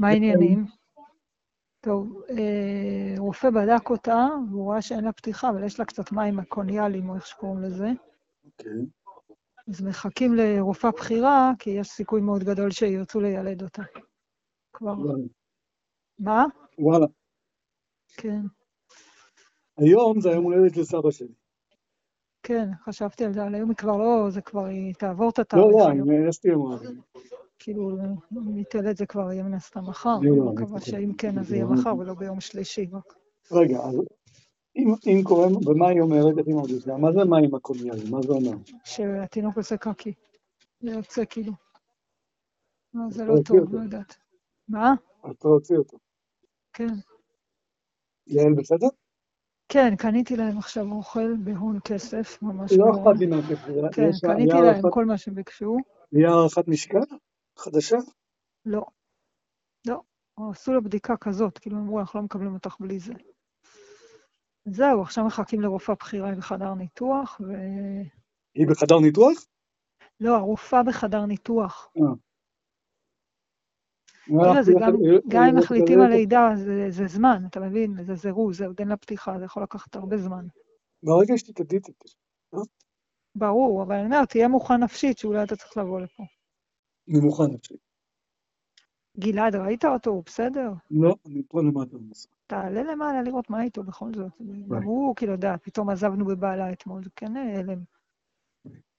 מה העניינים? טוב, רופא בדק אותה, והוא ראה שאין לה פתיחה, אבל יש לה קצת מים הקוניאליים, או איך שקוראים לזה. אוקיי. אז מחכים לרופאה בכירה, כי יש סיכוי מאוד גדול שירצו לילד אותה. כבר. וואלה. מה? וואלה. כן. היום זה היום הולדת של סבא שלי. כן, חשבתי על זה, אבל היום היא כבר לא, זה כבר, היא תעבור את לא, התאריך לא, היום. אני אסתי אמרה. כאילו, ניתן את זה כבר יהיה מן הסתם מחר. לא, אני לא, אני מקווה חושב. שאם כן, אז יהיה מחר ולא ביום שלישי. רק. רגע, אז אם קוראים, ומה היא אומרת, איך היא מרגישה? מה זה מים הקוניאליים? מה זה אומר? שהתינוק עושה קקי. זה יוצא כאילו. לא, אז זה אתה לא הוציא טוב, אותו. לא יודעת. מה? אז אתה הוציא אותו. כן. יעל בסדר? כן, קניתי להם עכשיו אוכל בהון כסף, ממש לא בהון. אכפת לי מהכסף. כן, קניתי להם כל מה שהם ביקשו. היה הערכת משקל חדשה? לא, לא. עשו לה בדיקה כזאת, כאילו אמרו, אנחנו לא מקבלים אותך בלי זה. זהו, עכשיו מחכים לרופאה בכירה בחדר ניתוח, היא בחדר ניתוח? לא, הרופאה בחדר ניתוח. אה. תראה, זה גם אם הולכת מחליטים ללדת על אותך. לידה, זה זמן, אתה מבין? זה זירוז, זה עוד אין לה פתיחה, זה יכול לקחת הרבה זמן. ברגע שתתעדית את זה. ברור, אבל אני אומר, תהיה מוכן נפשית שאולי אתה צריך לבוא לפה. אני מוכן עכשיו. גלעד, ראית אותו? הוא בסדר? לא, אני פה למטה במסך. תעלה למעלה לראות מה איתו בכל זאת. ביי. הוא, כאילו, יודע, פתאום עזבנו בבעלה אתמול, זה כן הלם.